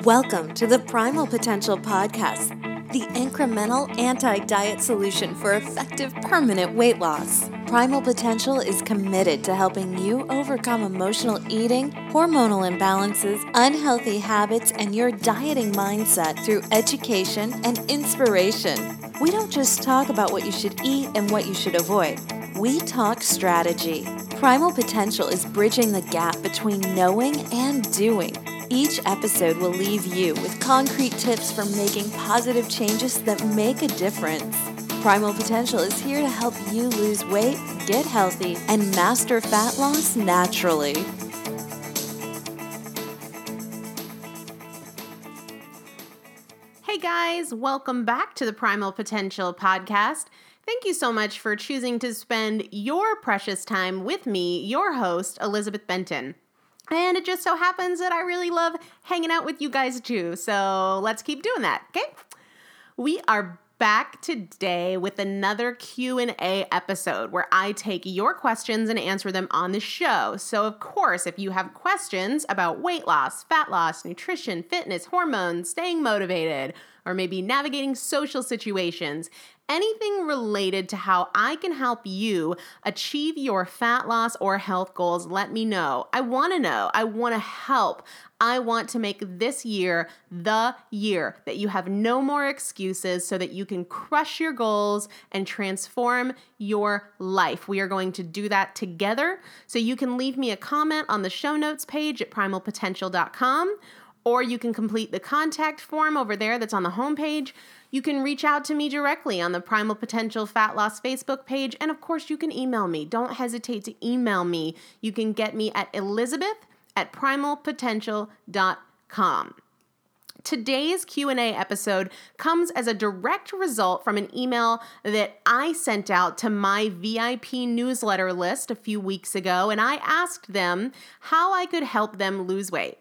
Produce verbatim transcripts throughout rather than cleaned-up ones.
Welcome to the Primal Potential Podcast, the incremental anti-diet solution for effective permanent weight loss. Primal Potential is committed to helping you overcome emotional eating, hormonal imbalances, unhealthy habits, and your dieting mindset through education and inspiration. We don't just talk about what you should eat and what you should avoid. We talk strategy. Primal Potential is bridging the gap between knowing and doing. Each episode will leave you with concrete tips for making positive changes that make a difference. Primal Potential is here to help you lose weight, get healthy, and master fat loss naturally. Hey guys, welcome back to the Primal Potential Podcast. Thank you so much for choosing to spend your precious time with me, your host, Elizabeth Benton. And it just so happens that I really love hanging out with you guys too, so let's keep doing that, okay? We are back today with another Q and A episode where I take your questions and answer them on the show. So of course, if you have questions about weight loss, fat loss, nutrition, fitness, hormones, staying motivated, or maybe navigating social situations, anything related to how I can help you achieve your fat loss or health goals, let me know. I want to know. I want to help. I want to make this year the year that you have no more excuses so that you can crush your goals and transform your life. We are going to do that together. So you can leave me a comment on the show notes page at primal potential dot com, or you can complete the contact form over there that's on the homepage. You can reach out to me directly on the Primal Potential Fat Loss Facebook page. And of course, you can email me. Don't hesitate to email me. You can get me at Elizabeth at primal potential dot com. Today's Q and A episode comes as a direct result from an email that I sent out to my V I P newsletter list a few weeks ago, and I asked them how I could help them lose weight.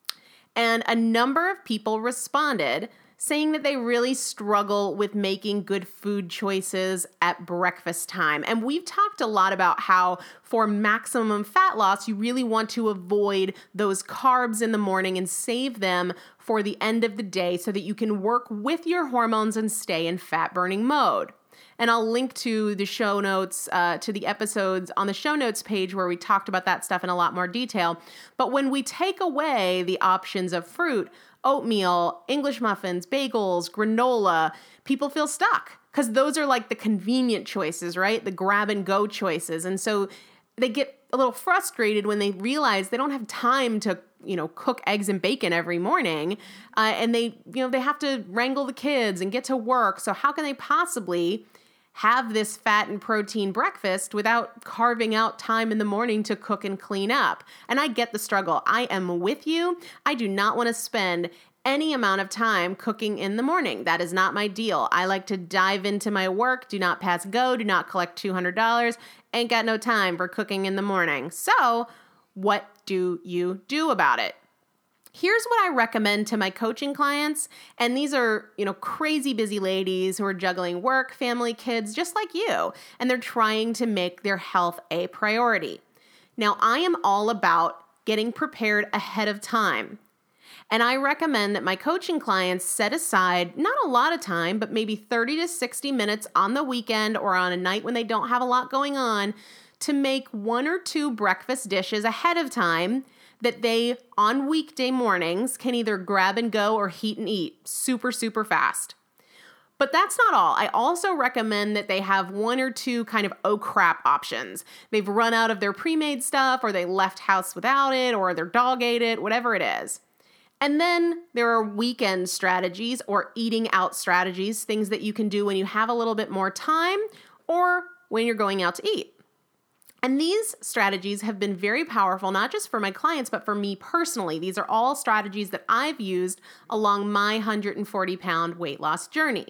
And a number of people responded saying that they really struggle with making good food choices at breakfast time. And we've talked a lot about how for maximum fat loss, you really want to avoid those carbs in the morning and save them for the end of the day so that you can work with your hormones and stay in fat burning mode. And I'll link to the show notes, uh, to the episodes on the show notes page where we talked about that stuff in a lot more detail. But when we take away the options of fruit, oatmeal, English muffins, bagels, granola, people feel stuck because those are like the convenient choices, right? The grab and go choices. And so they get a little frustrated when they realize they don't have time to, you know, cook eggs and bacon every morning. Uh, and they, you know, they have to wrangle the kids and get to work. So how can they possibly have this fat and protein breakfast without carving out time in the morning to cook and clean up? And I get the struggle. I am with you. I do not want to spend any amount of time cooking in the morning. That is not my deal. I like to dive into my work, do not pass go, do not collect two hundred dollars, ain't got no time for cooking in the morning. So what do you do about it? Here's what I recommend to my coaching clients, and these are, you know, crazy busy ladies who are juggling work, family, kids, just like you, and they're trying to make their health a priority. Now, I am all about getting prepared ahead of time, and I recommend that my coaching clients set aside not a lot of time, but maybe thirty to sixty minutes on the weekend or on a night when they don't have a lot going on to make one or two breakfast dishes ahead of time that they, on weekday mornings, can either grab and go or heat and eat super, super fast. But that's not all. I also recommend that they have one or two kind of oh crap options. They've run out of their pre-made stuff, or they left house without it, or their dog ate it, whatever it is. And then there are weekend strategies or eating out strategies, things that you can do when you have a little bit more time or when you're going out to eat. And these strategies have been very powerful, not just for my clients, but for me personally. These are all strategies that I've used along my one hundred forty pound weight loss journey.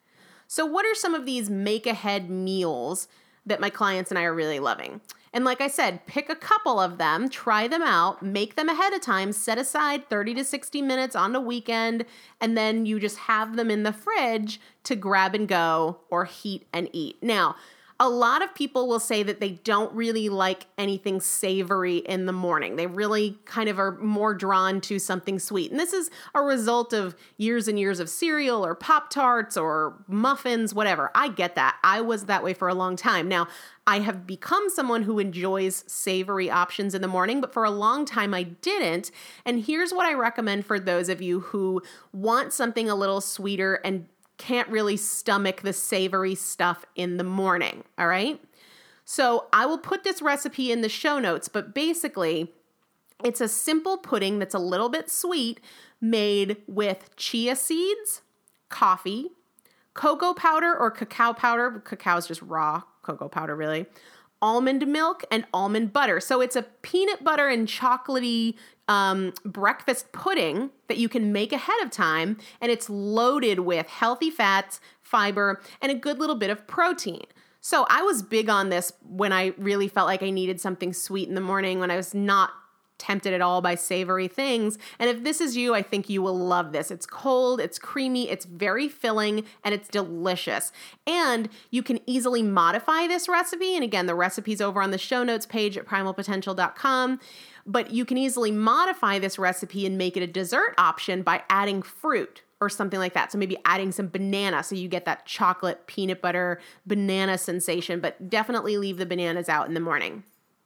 So what are some of these make-ahead meals that my clients and I are really loving? And like I said, pick a couple of them, try them out, make them ahead of time, set aside thirty to sixty minutes on the weekend, and then you just have them in the fridge to grab and go or heat and eat. Now, A lot of people will say that they don't really like anything savory in the morning. They really kind of are more drawn to something sweet. And this is a result of years and years of cereal or Pop-Tarts or muffins, whatever. I get that. I was that way for a long time. Now, I have become someone who enjoys savory options in the morning, but for a long time I didn't. And here's what I recommend for those of you who want something a little sweeter and can't really stomach the savory stuff in the morning, all right? So I will put this recipe in the show notes, but basically it's a simple pudding that's a little bit sweet made with chia seeds, coffee, cocoa powder or cacao powder. Cacao is just raw cocoa powder, really. Almond milk and almond butter. So it's a peanut butter and chocolatey um, breakfast pudding that you can make ahead of time, and it's loaded with healthy fats, fiber, and a good little bit of protein. So I was big on this when I really felt like I needed something sweet in the morning, when I was not tempted at all by savory things. And if this is you, I think you will love this. It's cold, it's creamy, it's very filling, and it's delicious. And you can easily modify this recipe. And again, the recipe's over on the show notes page at primal potential dot com. But you can easily modify this recipe and make it a dessert option by adding fruit or something like that. So maybe adding some banana so you get that chocolate, peanut butter, banana sensation, but definitely leave the bananas out in the morning.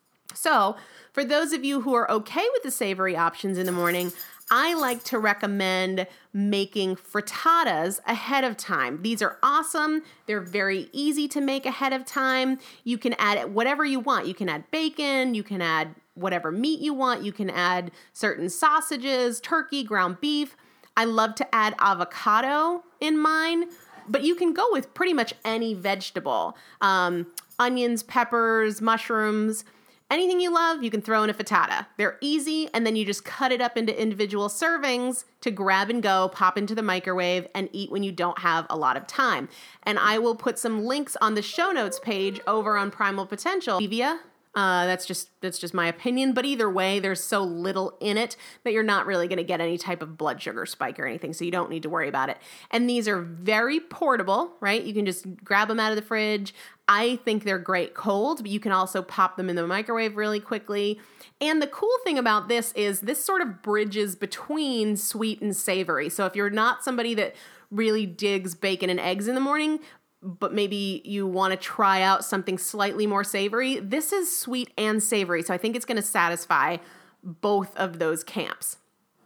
So for those of you who are okay with the savory options in the morning, I like to recommend making frittatas ahead of time. These are awesome. They're very easy to make ahead of time. You can add whatever you want. You can add bacon. You can add whatever meat you want. You can add certain sausages, turkey, ground beef. I love to add avocado in mine, but you can go with pretty much any vegetable. Um, onions, peppers, mushrooms. Anything you love, you can throw in a frittata. They're easy, and then you just cut it up into individual servings to grab and go, pop into the microwave, and eat when you don't have a lot of time. And I will put some links on the show notes page over on Primal Potential. Stevia, uh, that's just that's just my opinion, but either way, there's so little in it that you're not really going to get any type of blood sugar spike or anything, so you don't need to worry about it. And these are very portable, right? You can just grab them out of the fridge. I think they're great cold, but you can also pop them in the microwave really quickly. And the cool thing about this is this sort of bridges between sweet and savory. So if you're not somebody that really digs bacon and eggs in the morning, but maybe you want to try out something slightly more savory, this is sweet and savory. So I think it's going to satisfy both of those camps.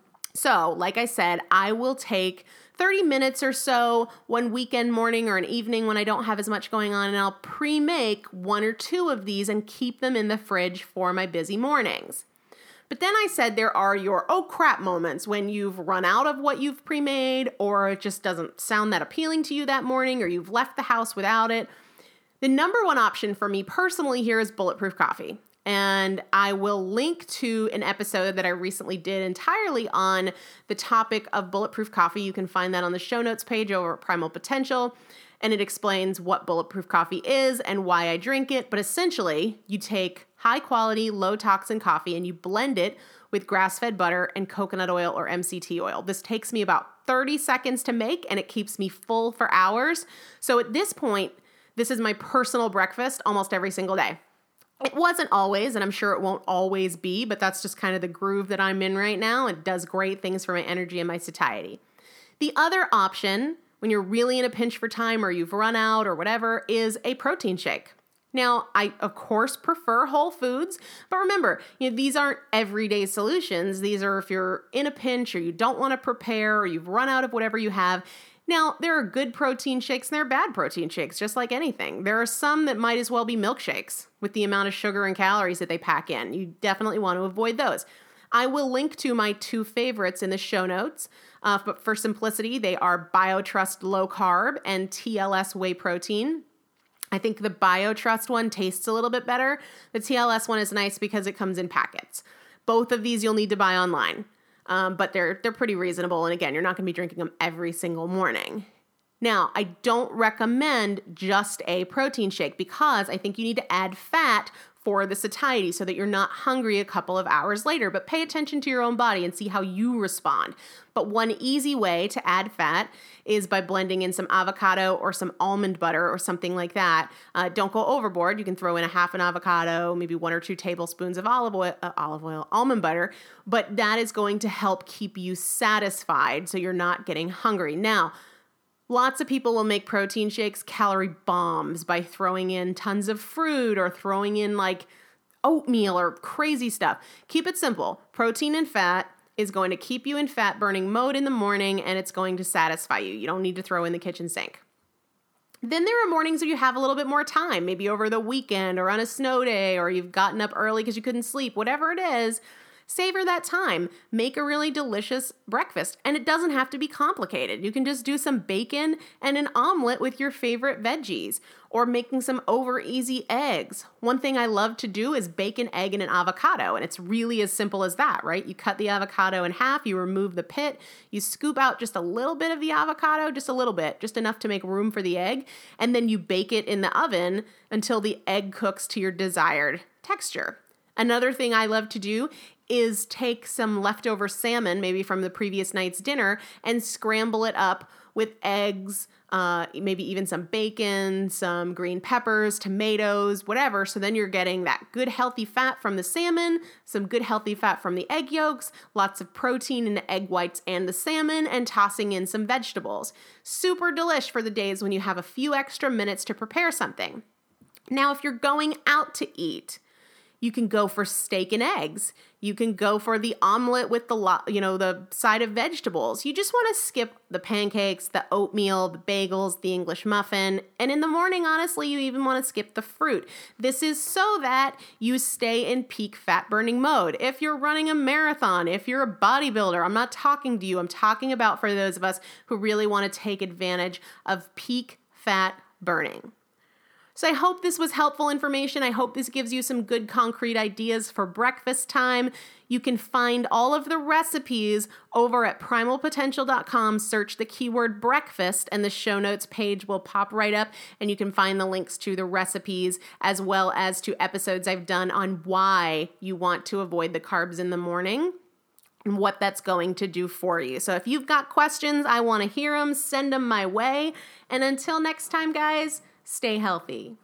So like I said, I will take thirty minutes or so one weekend morning or an evening when I don't have as much going on, and I'll pre-make one or two of these and keep them in the fridge for my busy mornings. But then I said there are your oh crap moments when you've run out of what you've pre-made, or it just doesn't sound that appealing to you that morning, or you've left the house without it. The number one option for me personally here is bulletproof coffee. And I will link to an episode that I recently did entirely on the topic of bulletproof coffee. You can find that on the show notes page over at Primal Potential. And it explains what bulletproof coffee is and why I drink it. But essentially, you take high quality, low toxin coffee and you blend it with grass-fed butter and coconut oil or M C T oil. This takes me about thirty seconds to make, and it keeps me full for hours. So at this point, this is my personal breakfast almost every single day. It wasn't always, and I'm sure it won't always be, but that's just kind of the groove that I'm in right now. It does great things for my energy and my satiety. The other option, when you're really in a pinch for time or you've run out or whatever, is a protein shake. Now, I, of course, prefer whole foods, but remember, you know, these aren't everyday solutions. These are if you're in a pinch or you don't want to prepare or you've run out of whatever you have. Now, there are good protein shakes and there are bad protein shakes, just like anything. There are some that might as well be milkshakes with the amount of sugar and calories that they pack in. You definitely want to avoid those. I will link to my two favorites in the show notes, uh, but for simplicity, they are BioTrust Low Carb and T L S Whey Protein. I think the BioTrust one tastes a little bit better. The T L S one is nice because it comes in packets. Both of these you'll need to buy online. Um, but they're they're pretty reasonable. And again, you're not going to be drinking them every single morning. Now, I don't recommend just a protein shake because I think you need to add fat for the satiety so that you're not hungry a couple of hours later. But pay attention to your own body and see how you respond. But one easy way to add fat is by blending in some avocado or some almond butter or something like that. Uh, don't go overboard. You can throw in a half an avocado, maybe one or two tablespoons of olive oil, uh, olive oil, almond butter, but that is going to help keep you satisfied so you're not getting hungry. Now, lots of people will make protein shakes calorie bombs by throwing in tons of fruit or throwing in like oatmeal or crazy stuff. Keep it simple. Protein and fat is going to keep you in fat burning mode in the morning, and it's going to satisfy you. You don't need to throw in the kitchen sink. Then there are mornings where you have a little bit more time, maybe over the weekend or on a snow day, or you've gotten up early because you couldn't sleep, whatever it is. Savor that time. Make a really delicious breakfast. And it doesn't have to be complicated. You can just do some bacon and an omelet with your favorite veggies, or making some over easy eggs. One thing I love to do is bake an egg and an avocado. And it's really as simple as that, right? You cut the avocado in half, you remove the pit, you scoop out just a little bit of the avocado, just a little bit, just enough to make room for the egg. And then you bake it in the oven until the egg cooks to your desired texture. Another thing I love to do is take some leftover salmon, maybe from the previous night's dinner, and scramble it up with eggs, uh, maybe even some bacon, some green peppers, tomatoes, whatever. So then you're getting that good healthy fat from the salmon, some good healthy fat from the egg yolks, lots of protein in the egg whites and the salmon, and tossing in some vegetables. Super delish for the days when you have a few extra minutes to prepare something. Now, if you're going out to eat, you can go for steak and eggs. You can go for the omelet with the, lo- you know, the side of vegetables. You just want to skip the pancakes, the oatmeal, the bagels, the English muffin. And in the morning, honestly, you even want to skip the fruit. This is so that you stay in peak fat burning mode. If you're running a marathon, if you're a bodybuilder, I'm not talking to you. I'm talking about for those of us who really want to take advantage of peak fat burning. So I hope this was helpful information. I hope this gives you some good concrete ideas for breakfast time. You can find all of the recipes over at primal potential dot com. Search the keyword breakfast and the show notes page will pop right up, and you can find the links to the recipes as well as to episodes I've done on why you want to avoid the carbs in the morning and what that's going to do for you. So if you've got questions, I want to hear them. Send them my way. And until next time, guys, stay healthy.